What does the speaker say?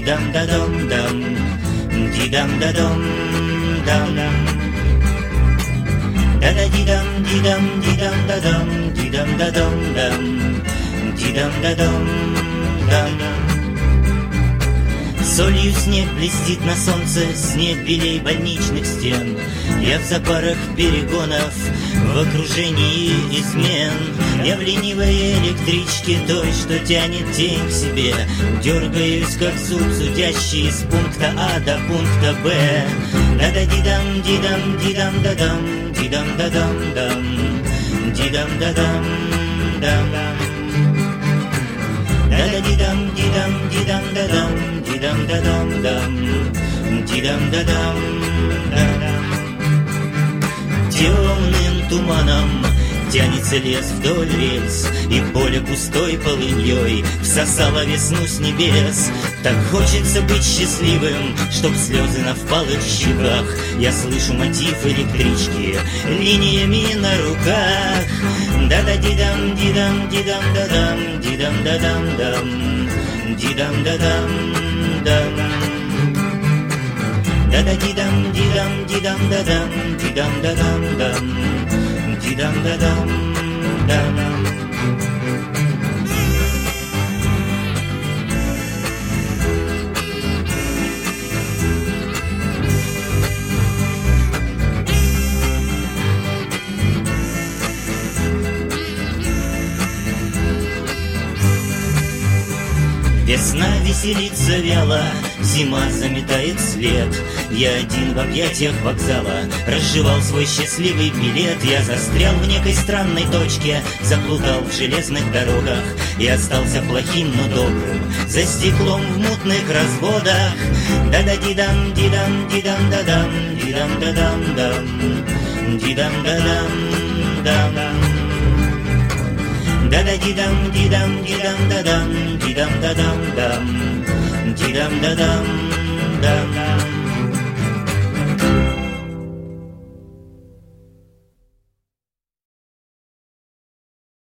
дидам-да-дом-дам, дидам-да-дом-дам. Да-да-дидам-дидам-дидам-да-дам, дидам-да-дом-дам, дидам-да-дом-дам. Солью снег блестит на солнце, снег белей больничных стен. Я в запарах перегонов, в окружении измен. Я в ленивой электричке, той, что тянет день к себе. Дергаюсь, как зуб зудящий, из пункта А до пункта Б. Да-да-дидам-дидам-дидам-да-дам, дидам-да-дам-дам, дидам-да-дам-дам. Да-да-дидам-дидам-дидам-да-дам, дидам-да-дам-дам, дидам-да-дам-дам. Темным туманом тянется лес вдоль рельс, и поле пустой полыньей всосало весну с небес. Так хочется быть счастливым, чтоб слезы на впалых щеках. Я слышу мотив электрички линиями на руках. Да-да-дидам-дидам-дидам-да-дам, дидам-да-дам-дам, дидам-да-дам-дам. Да-да-дидам-дидам-дидам-да-дам, дидам-да-дам-дам, дидам-да-дам-дам. Весна веселится вяло, зима заметает след. Я один в объятиях вокзала разжевал свой счастливый билет. Я застрял в некой странной точке, заплутал в железных дорогах и остался плохим, но добрым за стеклом в мутных разводах. Да-да-дидам-дидам-дидам-да-дам, дидам-да-дам-дам, дидам-да-дам-дам. Да-да-дидам-дидам-дидам-да-дам, дидам-да-дам-дам, дидам-да-дам-дам.